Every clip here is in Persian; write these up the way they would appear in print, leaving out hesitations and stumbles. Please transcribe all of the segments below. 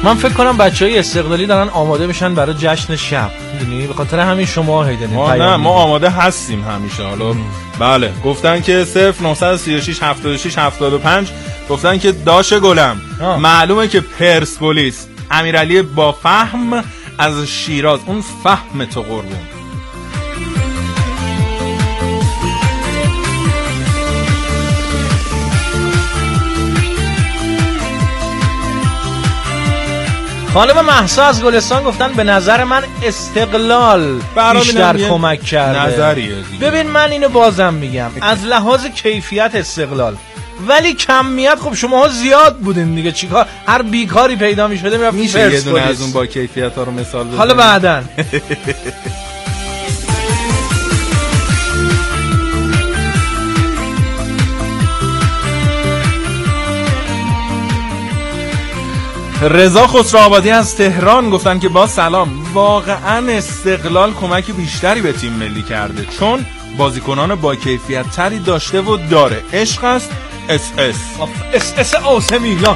من فکر کنم بچهای استقلالی دارن آماده میشن برای جشن شب، میدونی، به خاطر همین شما هیدنین نه ما آماده هستیم همیشه. حالا بله گفتن که 0936 76 75 گفتن که داش گلم معلومه که پرسپولیس امیرعلی با فهم از شیراز، اون فهم تو قربون. خانم مهسا از گلستان گفتن به نظر من استقلال بیشتر کمک کرده. نظریه دیگه. ببین من اینو بازم میگم، از لحاظ کیفیت استقلال، ولی کمیت خب شماها زیاد بودین دیگه، چیکار هر بیکاری پیدا میشده میرفت. میشه یه دونه از اون با کیفیت ها رو مثال بزنید حالا بعدن. رضا خسروآبادی از تهران گفتن که با سلام، واقعا استقلال کمک بیشتری به تیم ملی کرده چون بازیکنان با کیفیت تری داشته و داره. عشق است اس آسه میلان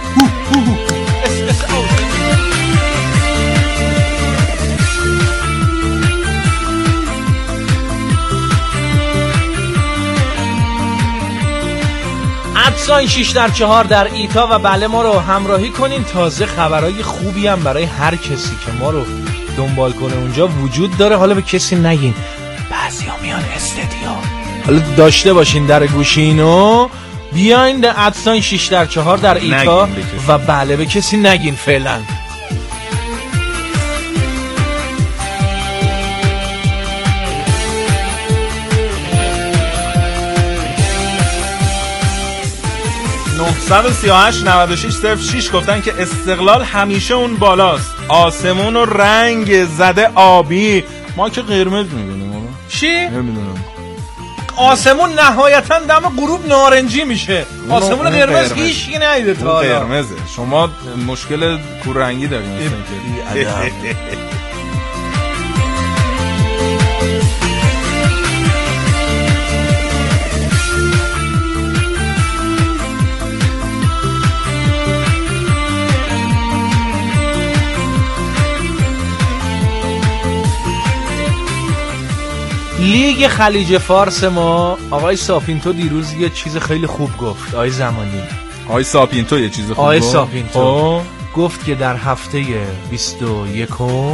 ادساین 6/4 در ایتا و بله ما رو همراهی کنین. تازه خبرهای خوبی هم برای هر کسی که ما رو دنبال کنه اونجا وجود داره. حالا به کسی نگین، بعضی ها میان استدیو، حالا داشته باشین در گوشینو، بیاین در ادساین 6/4 در ایتا و بله به کسی نگین فعلا. (938-96-06) گفتن که استقلال همیشه اون بالاست، آسمون و رنگ زده آبی. ما که قرمز میبینیم. چی؟ نمیدونم. آسمون نهایتا دم غروب نارنجی میشه، آسمون قرمز هیچ کی ندیده تا حالا. قرمزه. شما مشکل کوررنگی دارین مثلا که لیگ خلیج فارس ما، آقای ساپینتو دیروز یه چیز خیلی خوب گفت. آقای زمانی، آقای ساپینتو یه چیز خوب گفت. آقای ساپینتو گفت که در هفته 21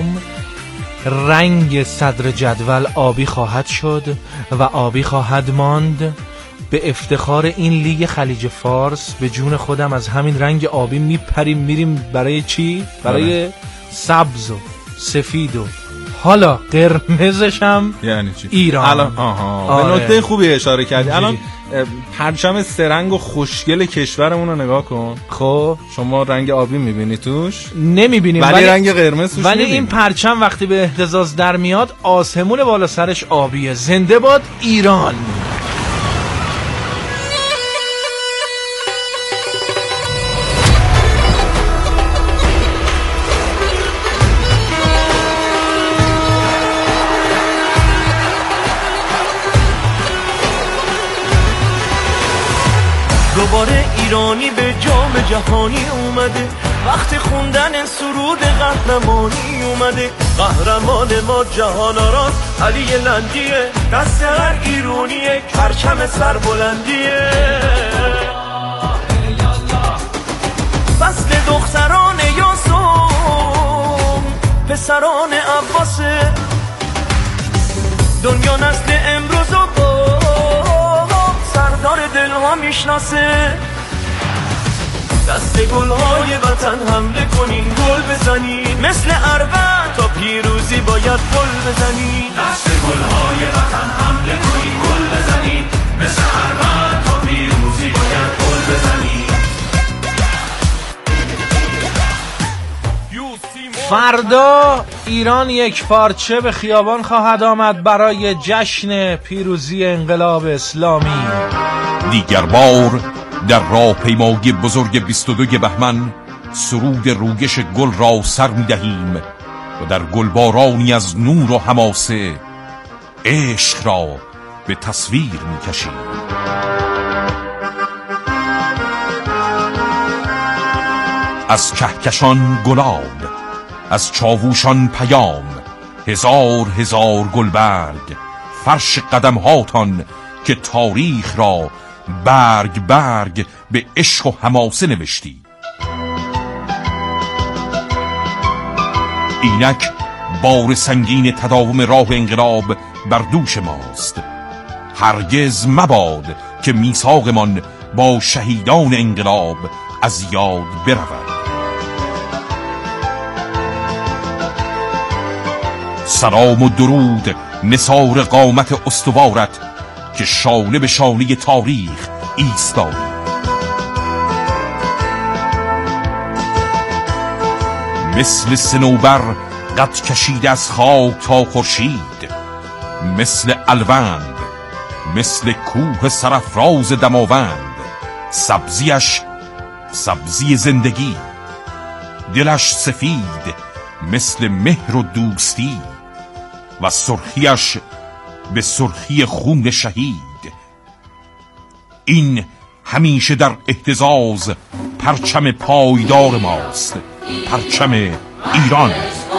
رنگ صدر جدول آبی خواهد شد و آبی خواهد ماند. به افتخار این لیگ خلیج فارس به جون خودم از همین رنگ آبی میپریم میریم برای چی؟ برای سبز و سفید و حالا قرمزش هم یعنی چی؟ ایران. الان به نکته خوبی اشاره کردی. الان پرچم سرنگ و خوشگل کشورمون رو نگاه کن. خب شما رنگ آبی میبینی توش؟ نمیبینیم، ولی رنگ قرمز توش ولی میبینی. این پرچم وقتی به اهتزاز در میاد آسمون بالا سرش آبیه. زنده باد ایران. دوباره ایرانی به جام جهانی اومده، وقت خوندن سرود قهرمانی اومده. قهرمان ما جهان آراست علی لندیه، دست هر ایرانیه پرچم سربلندیه. فصل دختران یاسون پسران عباسه، دنیا نسل امروز و سردار دلها میشناسه. دست گلهای وطن حمله کنین، گل بزنین مثل اروند، تا پیروزی باید گل بزنین. دست گلهای وطن حمله کنین، گل بزنین مثل اروند، تا پیروزی باید گل بزنین. فردا ایران یک پارچه به خیابان خواهد آمد برای جشن پیروزی انقلاب اسلامی. دیگر بار در راهپیمایی بزرگ 22 بهمن سرود رویش گل را سر می‌دهیم و در گلبارانی از نور و حماسه عشق را به تصویر می‌کشیم. از کهکشان گلاب، از چاووشان پیام، هزار هزار گلبرگ فرش قدم هاتان که تاریخ را برگ برگ به عشق و حماسه نوشتی. اینک بار سنگین تداوم راه انقلاب بر دوش ماست. هرگز مباد که میثاقمان با شهیدان انقلاب از یاد برود. سلام و درود نثار قامت استوارت که شانه به شانه تاریخ ایستادی. مثل صنوبر قد کشید از خاک تا خورشید، مثل الوند، مثل کوه سرافراز دماوند، سبزیش سبزی زندگی، دلش سفید مثل مهر و دوستی و سرخیش به سرخی خون شهید. این همیشه در اهتزاز پرچم پایدار ماست، پرچم ایران.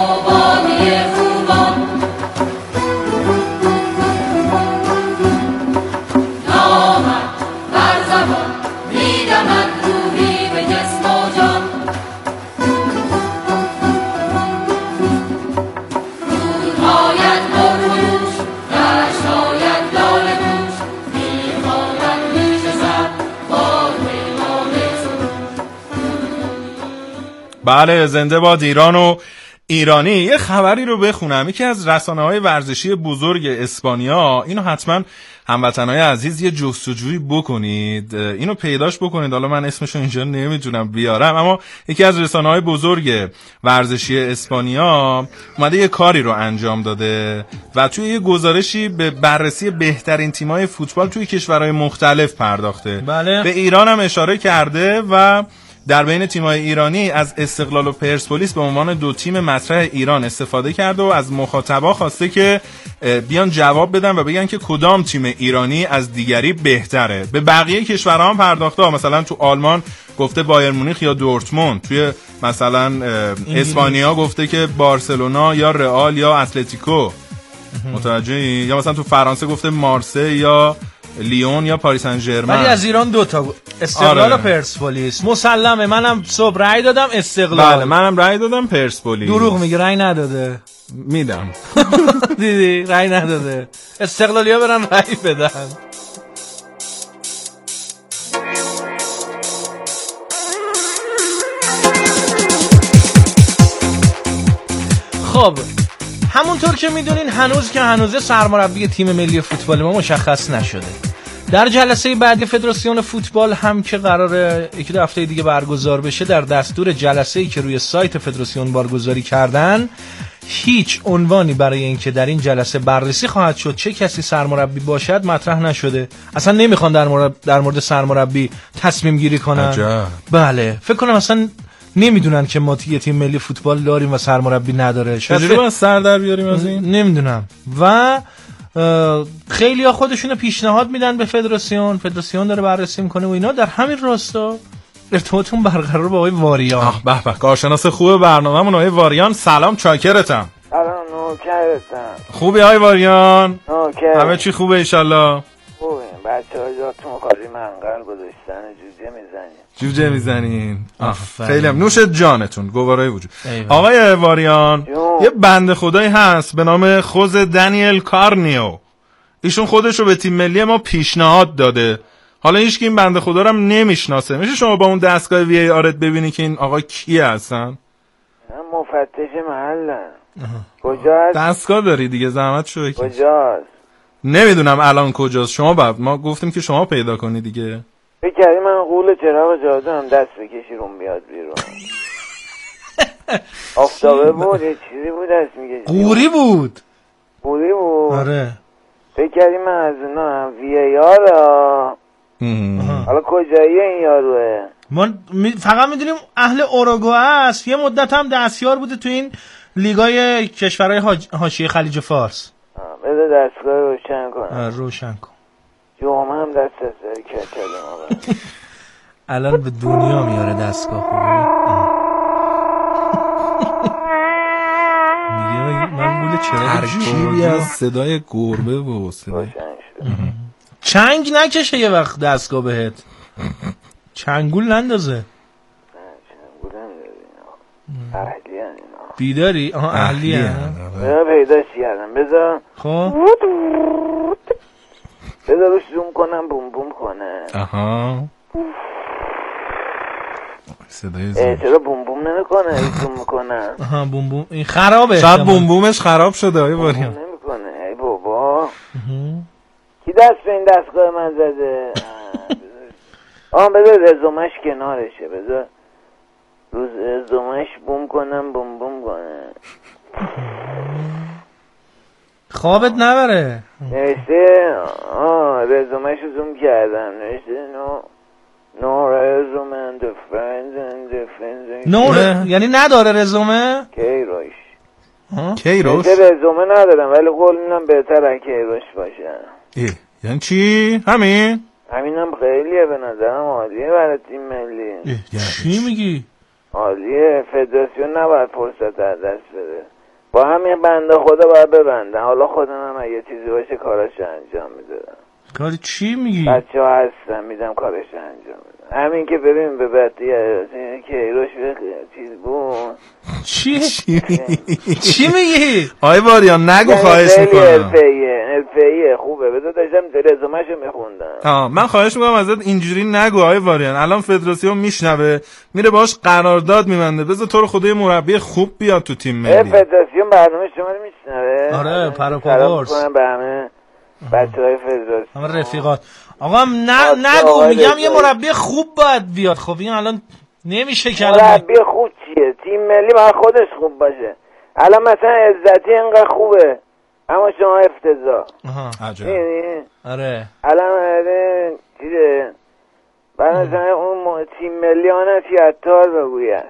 بله، زنده باد ایران و ایرانی. یه خبری رو بخونم. یکی از رسانه‌های ورزشی بزرگ اسپانیا، اینو حتما هموطنای عزیز یه جستجویی بکنید، اینو پیداش بکنید. حالا من اسمشو اینجا نمیتونم بیارم، اما یکی از رسانه‌های بزرگ ورزشی اسپانیا اومده یه کاری رو انجام داده و توی یه گزارشی به بررسی بهترین تیم‌های فوتبال توی کشورهای مختلف پرداخته. بله. به ایران هم اشاره کرده و در بین تیم‌های ایرانی از استقلال و پرسپولیس به عنوان دو تیم مطرح ایران استفاده کرده و از مخاطبا خواسته که بیان جواب بدن و بگن که کدام تیم ایرانی از دیگری بهتره. به بقیه کشورها هم پرداخته، مثلا تو آلمان گفته بایر مونیخ یا دورتموند، توی مثلا اسپانیا گفته که بارسلونا یا رئال یا اتلتیکو، متوجهی؟ یا مثلا تو فرانسه گفته مارسی یا لیون یا پاریس سن ژرمن. ولی از ایران دوتا استقلال و پرسپولیس. مسلمه، منم صبح رأی دادم استقلال. بله، منم رأی دادم پرسپولیس. دروغ میگه، رأی نداده. میدم. دیدی رأی نداده. استقلالیا برن رأی بدن. خب همونطور که میدونین هنوز سرمربی تیم ملی فوتبال ما مشخص نشده. در جلسه بعدی فدراسیون فوتبال هم که قراره یکی دو هفته دیگه برگزار بشه، در دستور جلسه‌ای که روی سایت فدراسیون بارگذاری کردن هیچ عنوانی برای اینکه در این جلسه بررسی خواهد شد چه کسی سرمربی باشد مطرح نشده. اصلا نمیخوان در مورد سرمربی تصمیم گیری کنن. عجب. بله، فکر کنم اصلا نمیدونن که ما یه تیم ملی فوتبال داریم و سرمربی نداره. چجوری باید سر در بیاریم از این؟ نمیدونم. و خیلی ها خودشونو پیشنهاد میدن به فدراسیون داره بررسی میکنه و اینا. در همین راستا ارتباطتون برقرار با آقای واریان. به به، کارشناس خوب برنامه‌مون آقای واریان. سلام، چاکرتم. سلام، نوکرتم. خوبی آقای واریان؟ نوکر. همه چی خوبه ایشالله؟ خوبه. بچه‌ها جاتون خالی منقل گذاشتن، جوجه میزنین. خیلی هم نوش جانتون، گوارای وجود. آقای واریان، یه بنده خدایی هست به نام خوز دنیل کارنیو. ایشون خودش رو به تیم ملی ما پیشنهاد داده. حالا هیچ این بنده خدا رو هم نمیشناسه. میشه شما با اون دستگاه وی ای آرت ببینی که این آقا کیه هستن؟ مفتش محلن. کجاست؟ دستگاه داری دیگه، زحمت شوی. کجاست؟ نمیدونم الان کجاست. شما ما گفتیم که شما پیدا کنی دیگه. فکر کردی من قول چراغ جاده هم دست بکشی روم بیاد بیرون؟ آفتابه بود، یه چیزی بود دست میکشی. قوری بود. آره. فکر کردی من از اونا هم وی ای آر. حالا کجاییه این یاروه؟ ما فقط میدونیم اهل اوروگوئه است. یه مدت هم دستیار بوده تو این لیگای کشورهای حاشیه خلیج فارس. بذار دستگاه روشن کنم. روشن کن. جوامه هم دست داری کچل ما. الان به دنیا میاره دستگاه خوبی. ترکیبی از صدای گربه و صدای چنگ نکشه یه وقت دستگاه بهت چنگول نندازه اهلی اینا بیداری؟ آها اهلی بذار پیداش کردم بذار خب بذار روش زوم کنم بوم بوم کنه آها صدای زوم چرا بوم بوم نمیکنه زوم میکنه آها بوم بوم این خرابه شاید بوم بومش خراب شده های باریان نمیکنه ای بابا کی دست به این دستگاه من زده بذار رزومش کنارشه بذار روز رزومش بوم کنم بوم بوم کنه خوابت نبره نوشته رزومش رو زوم کردم نوشته نو رزومه and the friends and the friends یعنی نداره رزومه؟ کیروش رزومه ندارم ولی قول میدم بهتره کیروش باشه یعنی چی؟ همینم خیلیه به نظرم عالیه برای تیم ملی چی میگی؟ عالیه فدراسیون نباید فرصت از دست بده با همین بنده خدا باید ببندن حالا خودم هم اگه چیزی باشه کارش انجام میدادم کاری چی میگی؟ بچه ها هستم میدم کارش انجام میدم همین که ببین به بدی کیروش چیز بود چی میگی؟ آی باریان نگو خواهش میکنم الفیه خوبه بذار داشتم رزومه‌شو میخوندم من خواهش میکنم ازت اینجوری نگو آی باریان الان فدراسیون میشنوه میره باش قرارداد میبنده بذار تو رو خدای مربی خوب بیاد تو تیم ملی فدراسیون برنامه شما رو میشنوه آره پروپاگورس به همه بچهای فدراسیون همه رفیقات آقا نگو میگم یه مربی خوب باید بیاد خب این الان نمیشه که مربی خوب چیه تیم ملی باید خودش خوب باشه الان مثلا عزتی اینقدر خوبه اما شما افتضاح آره الان چیزه بعد مثلا اون تیم ملی آنه عطار بگوید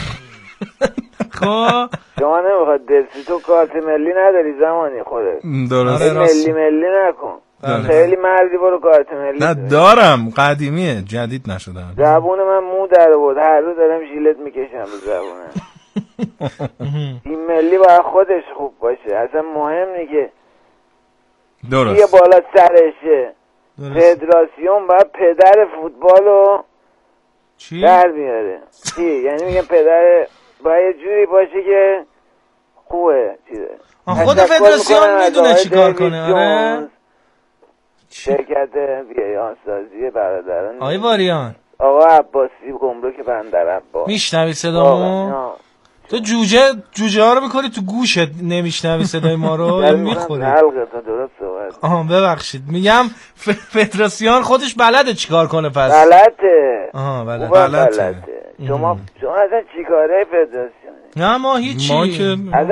خب شما نمیخواد درسی تو کارت ملی نداری زمانی خودت درست ملی نکن خیلی مردی برو کارت ملی نه دارم قدیمیه جدید نشدم زبون من مو در بود هر روز دارم ژیلت میکشم به زبونم تیم ملی باید خودش خوب باشه اصلا مهم نیست که درست یه بالا سرشه فدراسیون باید پدر فوتبالو در بیاره چی؟ یعنی میگم پدر باید یه جوری باشه که خوبه چیزه خود فدراسیون میدونه چی کار کنه آره شرکت بیانسازی برادران آقای واریان آقا عباسی گمرک بندر عباس میشنوی صدامو؟ تو جوجه ها رو میکنی تو گوشت نمیشنوی صدای ما رو یا میخوری؟ حلقه تا درست صحبت ببخشید میگم فدراسیون خودش بلده چیکار کنه پس بلده بلده شما اصلا چیکاره فدراسیون نه ما هیچی از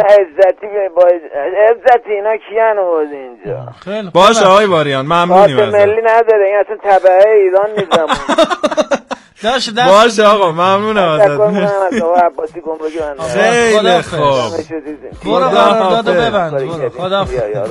عزتی اینا کیان آورد اینجا باشه آقای واریان ممنونیم ازت ملی نداره این اصلا تبعه ایران نیزم باشه آقا ممنونم ازت خیلی خوب برو قراردادو ببند خدا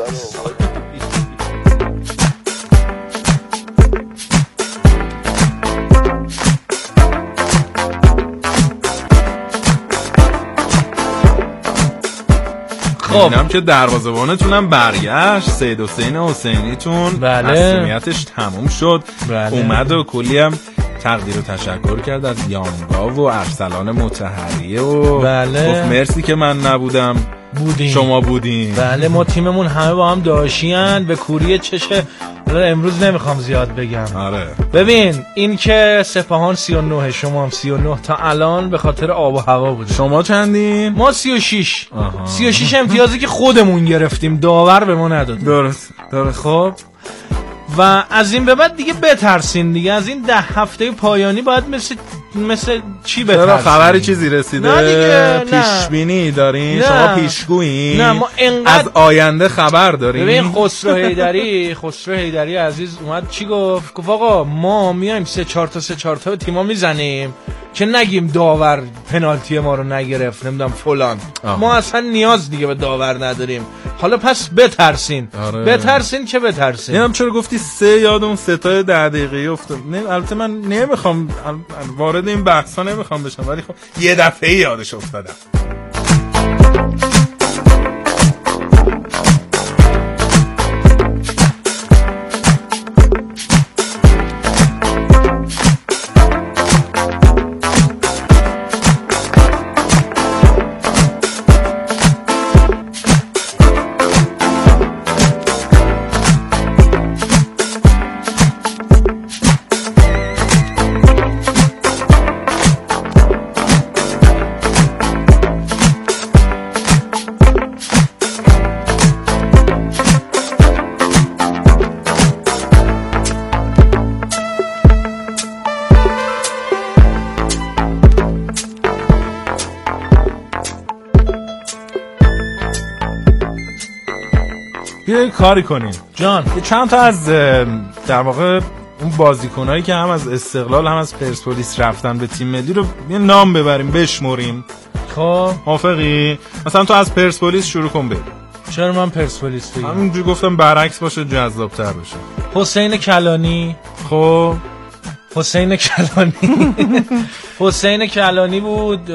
اینم که دروازه‌بانتونم برگشت سید حسین حسینیتون مسئولیتش تموم شد اومد و کلی هم تقدیر و تشکر کرد از یانگا و ارسلان مطهریه و گفت مرسی که من نبودم شما بودین ما تیممون همه با هم داشتین به کوری چشه امروز نمیخوام زیاد بگم ببین این که سپاهان 39 شما هم 39 تا الان به خاطر آب و هوا بوده شما چندین؟ ما 36 36 امتیازی که خودمون گرفتیم داور به ما نداد درست خب و از این به بعد دیگه بترسین دیگه از این 10 هفته پایانی باید مثل چی بترسین خبری چیزی رسیده پیشبینی دارین شما پیشگویین نه ما انقدر از آینده خبر دارین ببین خسرو حیدری عزیز اومد چی گفت آقا ما میایم 3-4 تا تیما میزنیم که نگیم داور پنالتی ما رو نگرفت نمیدونم فلان ما اصلا نیاز دیگه به داور نداریم حالا پس بترسین بترسین که بترسین نمیدونم چرا گفتی 3 یادم 3 تا 10 دقیقه‌ای افتاد البته من نمیخوام وارد این بحثا نمیخوام بشم ولی خب یه دفعه یادش افتادم یه کاری کنیم جان. چند تا از در واقع اون بازیکنایی که هم از استقلال هم از پرسپولیس رفتن به تیم ملی رو یه نام ببریم بشمریم. خب موافقی؟ مثلا تو از پرسپولیس شروع کن بگو. چرا من پرسپولیس بگم؟ همینجوری گفتم برعکس باشه جذاب‌تر بشه. حسین کلانی. خب حسین کلانی حسین کلانی بود.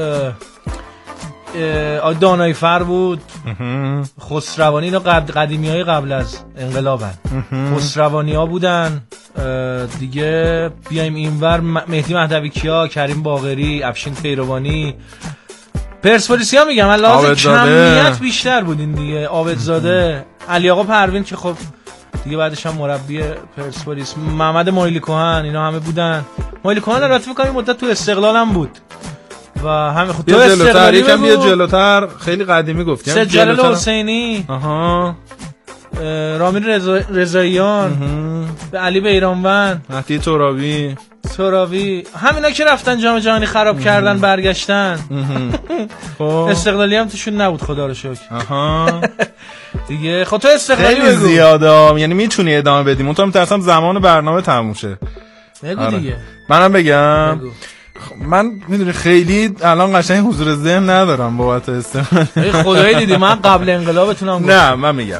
دانایی فر بود. خسروانی. اینا قدیمی های قبل از انقلابن. خسروانی ها بودن دیگه. بیایم اینور مهدی مهدوی کیا، کریم باقری، افشین پیروانی. پرسپولیسی ها میگم لازم کمیت بیشتر بودین دیگه. عابدزاده، علی آقا پروین که خب دیگه بعدش هم مربی پرسپولیس، محمد مایلی کهن، اینا همه بودن. مایلی کهن البته میگم مدت تو استقلال هم بود و همه خود تو استقلالی یکم بیا جلوتر. خیلی قدیمی گفتیم. سید جلال حسینی. رامین رضاییان، به علی بیرانوند، مهدی ترابی، همینا که رفتن جام جهانی خراب کردن برگشتن. استقلالی هم توشون نبود خدا رو شکر. دیگه خب تو استقلالی خیلی زیاده، یعنی میتونی ادامه بدیم. اون تو میترسم زمان برنامه تموم شه. بگو دیگه. منم بگم. من میدونی خیلی الان قشنگ حضور ذهن ندارم بابت استقلالی. خدایی دیدی من قبل انقلابتونم نه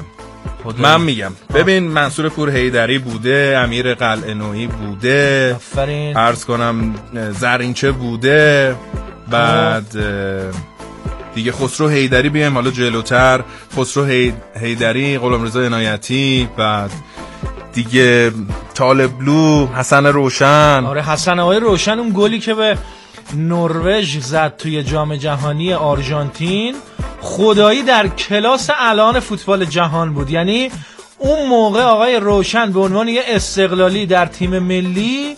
من میگم ببین منصور پور حیدری بوده، امیر قلعه‌نویی بوده، عرض کنم زرینچه بوده، بعد دیگه خسرو حیدری بیایم حالا جلوتر، خسرو حیدری، غلامرضا عنایتی، بعد دیگه طالبلو، حسن روشن. آره حسن آقای روشن، اون گلی که به نروژ زد توی جام جهانی آرژانتین خدایی در کلاس الان فوتبال جهان بود. یعنی اون موقع آقای روشن به عنوان یه استقلالی در تیم ملی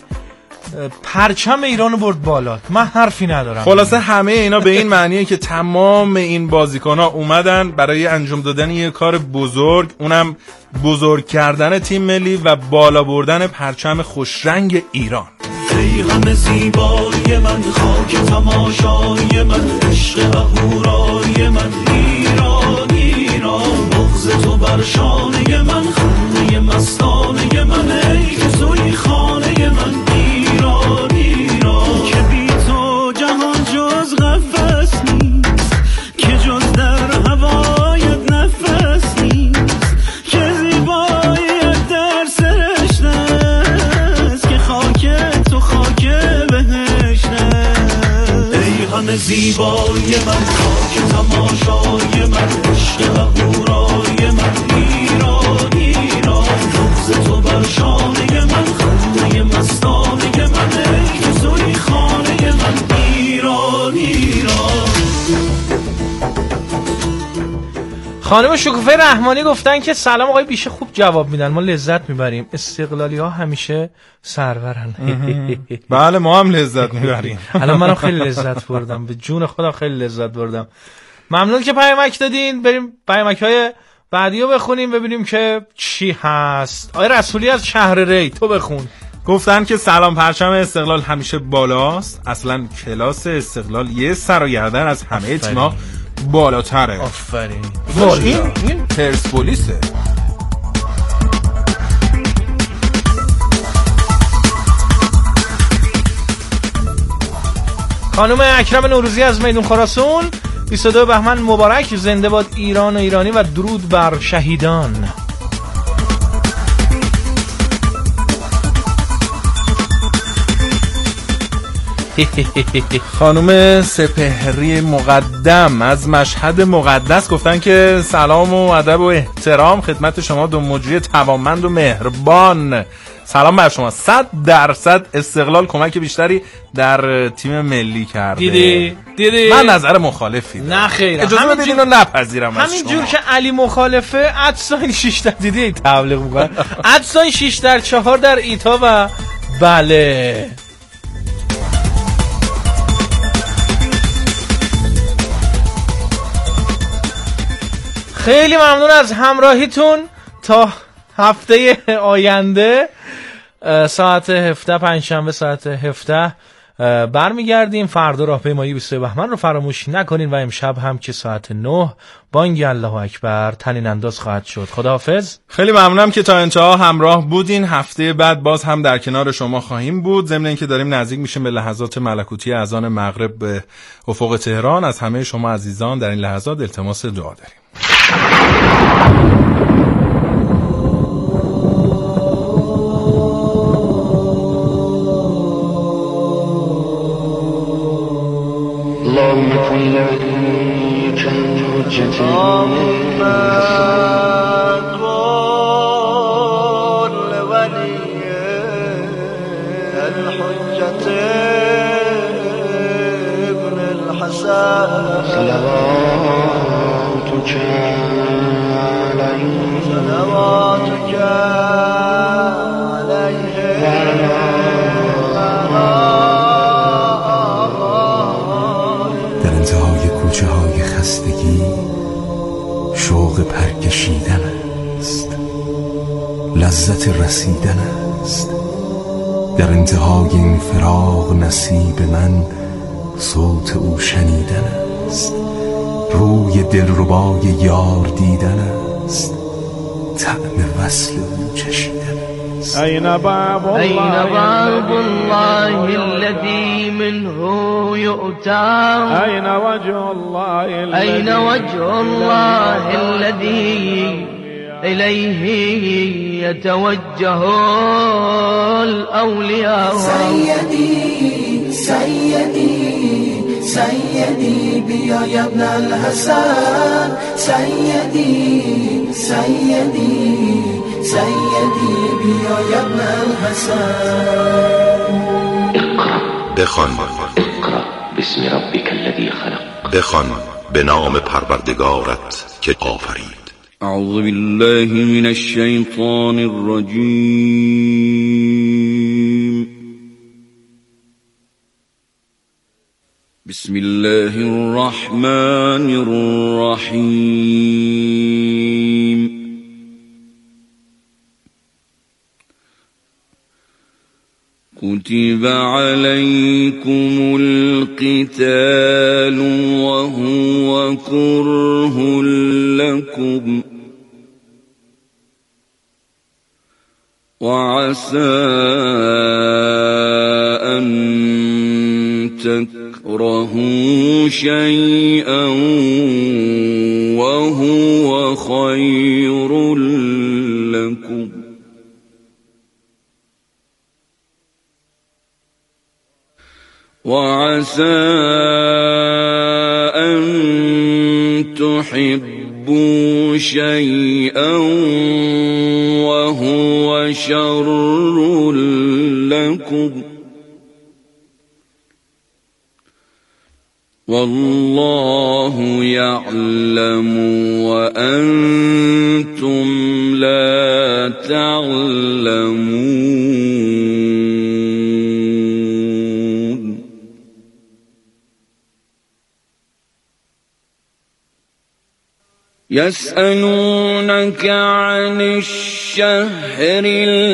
پرچم ایرانو برد بالا. من حرفی ندارم. خلاصه همه اینا به این معنیه که تمام این بازیکن‌ها اومدن برای انجام دادن یه کار بزرگ، اونم بزرگ کردن تیم ملی و بالا بردن پرچم خوشرنگ ایران. ای همه زیبایی من، خاک تماشای من، عشق اهورای من، ایران ایران، بغض تو بر شانه من، خنده مستانه من، ای که توی خانه من، ایران ایران، که بی تو جهان جز قفس نیست، که جز در هوایت نفس نیست، که زیباییت در سرشت است، که خاک تو خاک بهشت است. ای همه زیبایی من، خاک تماشای من، عشق اهورای من، ایران ایران، بغض تو بر شانه من، خنده مستانه من، ای که توی خانه من، ایران ایران. خانم شکوفه رحمانی گفتن که سلام آقای بیشه، خوب جواب میدن، ما لذت میبریم. استقلالی ها همیشه سرورن. بله ما هم لذت میبریم. الان منم خیلی لذت بردم، به جون خودم خیلی لذت بردم. ممنون که پیامک دادین. بریم پیامک‌های بعدیو بخونیم ببینیم که چی هست. آقای رسولی از شهر ری، تو بخون. گفتن که سلام، پرچم استقلال همیشه بالاست، اصلا کلاس استقلال یه سر و گردن از همه تیم‌ها بالاتره. آفرین. این پرسپولیسه. خانم اکرم نوروزی از میدون خراسان، 22 بهمن مبارک، زنده باد ایران و ایرانی و درود بر شهیدان. خانم سپهری مقدم از مشهد مقدس گفتن که سلام و ادب و احترام خدمت شما دو مجری توانمند و مهربان. سلام بر شما. 100% استقلال کمک بیشتری در تیم ملی کرده. دیدی من نظر مخالفی دارم. نه خیر، اجازه بدین رو نپذیرم از شما. همین جور که علی مخالفه، ادساین 6 در دیدی تبلیغ میکنه، ادساین 6/4 در ایتا و بله. خیلی ممنون از همراهیتون. تا هفته آینده ساعت 17 پنجشنبه ساعت 17 برمیگردیم. فردا راهپیمایی 22 بهمن رو فراموش نکنین و امشب هم که ساعت 9 بانگ الله اکبر طنین انداز خواهد شد. خداحافظ. خیلی ممنونم که تا انتها همراه بودین. هفته بعد باز هم در کنار شما خواهیم بود. ضمن اینکه داریم نزدیک میشیم به لحظات ملکوتی اذان مغرب به افق تهران، از همه شما عزیزان در این لحظات التماس دعا داریم. اللهم كن لوليك الحجة ابن الحسن صلواتك عليه در انتهای کوچه های خستگی شوق پرکشیدن است، لذت رسیدن است. در انتهای این فراق نصیب من صوت او شنیدن است، روی دلربای یار دیدن است، طعم وصل او چشیدن است. أين باب الله الذي منه يؤتى أين وجه الله الذي إليه يتوجه الأولياء سيدي بيا يا ابن الحسن سيدي بيا يا ابن الحسن بخوان باسم ربك الذي خلق بخوان به نام پروردگارت که آفرید. اعوذ بالله من الشیطان الرجیم. بسم الله الرحمن الرحیم. كتب عليكم القتال وهو كره لكم وعسى أن تكرهوا شيئا وهو خير لكم وعسى أن تحبوا شيئا وهو شر لكم والله يعلم وأنتم لا تعلمون. يسألونك عن الشهر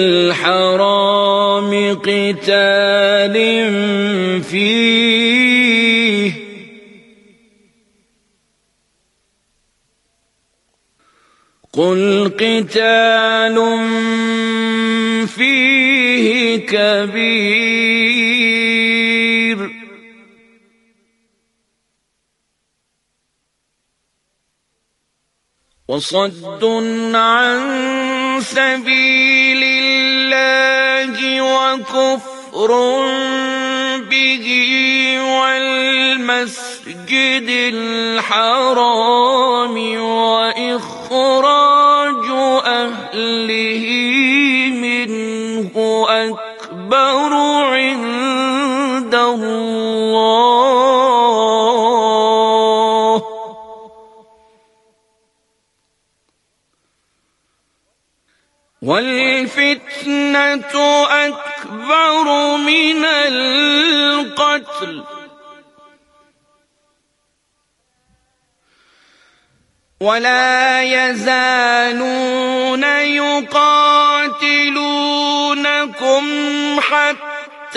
الحرام قتال فيه قل قتال فيه كبير وصد عن سبيل الله وكفر به والمسجد الحرام وإخراج أهله منه أكبر عند الله والفتنة أكبر من القتل ولا يزالون يقاتلونكم حتى